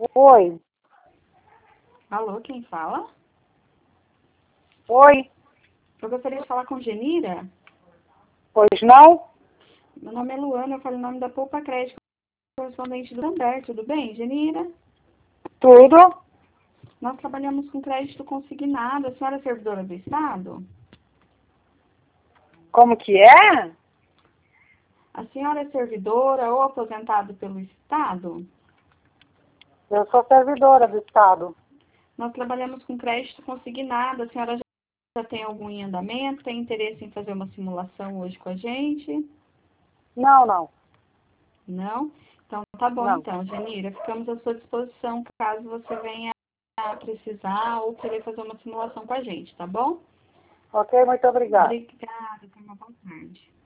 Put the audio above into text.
Oi. Alô, quem fala? Oi. Eu gostaria de falar com Genira. Pois não? Meu nome é Luana, eu falo em nome da Poupa Crédito, correspondente do Santander. Tudo bem, Genira? Tudo? Nós trabalhamos com crédito consignado. A senhora é servidora do Estado? Como que é? A senhora é servidora ou aposentado pelo Estado? Eu sou servidora do Estado. Nós trabalhamos com crédito consignado. A senhora já tem algum em andamento? Tem interesse em fazer uma simulação hoje com a gente? Não. Não? Então, tá bom Não. então, Genira. Ficamos à sua disposição caso você venha a precisar ou querer fazer uma simulação com a gente, tá bom? Ok, muito obrigada. Obrigada, tenha uma boa tarde.